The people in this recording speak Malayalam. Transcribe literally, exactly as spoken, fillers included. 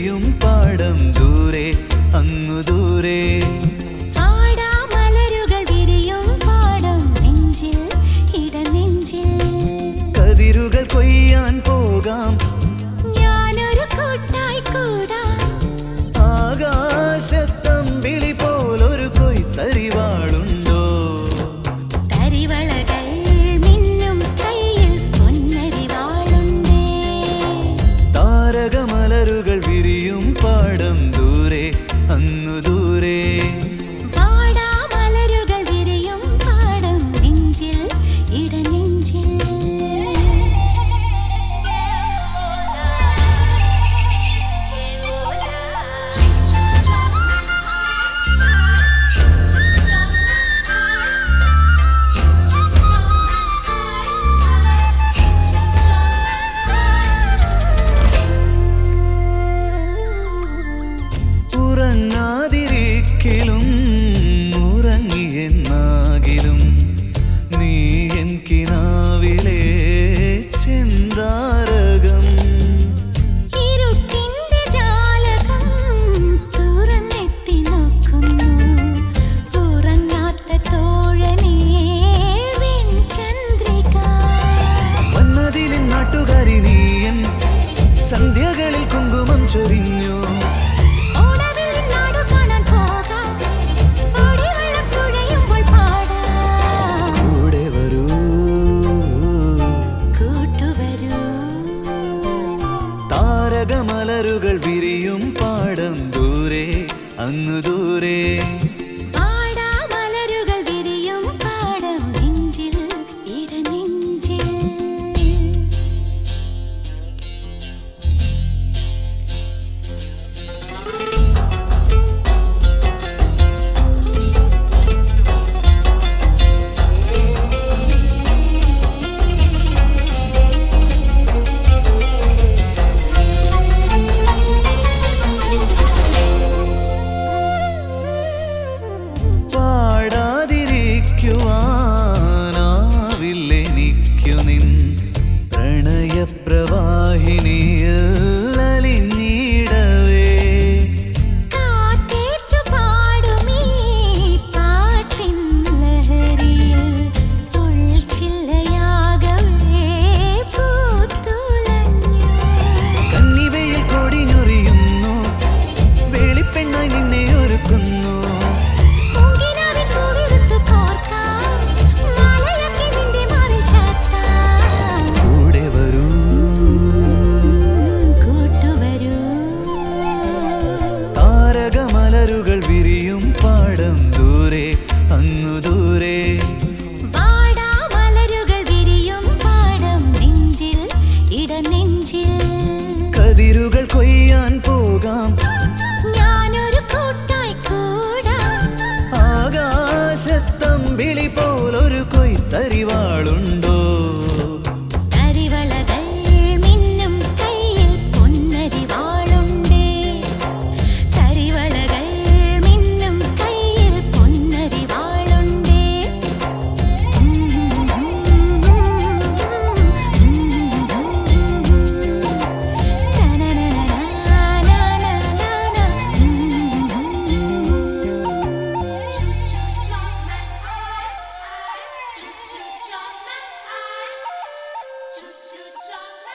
വിരിയും പാടം ദൂരെ അങ്ങു ദൂരെ മലരുകൾ വിരിയും പാടം നെഞ്ചിൽ ഇടനെഞ്ചിൽ കതിരുകൾ കൊയ്യാൻ പോകാം ഞാനൊരു കൂട്ടായി കൂടാം ആകാശത്തമ്പിളി പോലൊരു കൊയ്ത്തരിവാളുണ്ടോ തരിവളകൾ മിന്നും കയ്യിൽ പൊന്നരിവാളുണ്ടേ താരകമലരുകൾ വിരിയും പാടം ദൂരെ അങ്ങു ദൂരെ മലരുകൾ വിരിയും പാടം നെഞ്ചിൽ ഇടനെഞ്ചിൽ ഉറങ്ങാതിരിക്കലും ഉറങ്ങിയെന്നാകിലും നീ എൻ കിനാവിലെ ചിന്താരകം ഇരുട്ടിന്റെ ജാലകം തുറന്നെത്തി നോക്കുന്നു ഉറങ്ങാത്ത തോഴനേ വെൺചന്ദ്രിക വന്നതിലും നാട്ടുകാരി നീയൻ സന്ധ്യകളിൽ കുങ്കുമം ചൊരിഞ്ഞു താരകമലരുകൾ വിരിയും പാടം ദൂരെ അങ്ങു ദൂരെ മലരുകൾ വിരിയും പാടം നെഞ്ചിൽ ഇടനെഞ്ചിൽ പാടാതിരിക്കുവാനാവില്ലെനിക്കു നിൻ പ്രണയപ്രവാഹിനിയിൽ അലിഞ്ഞിടവേ കാറ്റേറ്റു പാടുമീ പാട്ടിൻ ലഹരിയിൽ ഉൾച്ചില്ലയാകവേ പൂത്തുലഞ്ഞു കന്നിവയിൽ കൊടിഞ്ഞൊറിയുന്നു വേളിപ്പെണ്ണായി നിന്നെ ഒരുക്കുന്നു താരകമലരുകൾ വിരിയും പാടം ദൂരെ അങ്ങു ദൂരെ മലരുകൾ വിരിയും പാടം നെഞ്ചിൽ ഇടനെഞ്ചിൽ കതിരുകൾ കൊയ്യാൻ പോകാം ഞാനൊരു കൂട്ടായി കൂടാം ആകാശത്തമ്പിളി പോലൊരു കൊയ്ത്തരിവാളുണ്ടോ തരിവളകൾ മിന്നും കയ്യിൽ പൊന്നരിവാളുണ്ടേ തരിവളകൾ മിന്നും കയ്യിൽ പൊന്നരിവാളുണ്ടേ Choo choo choo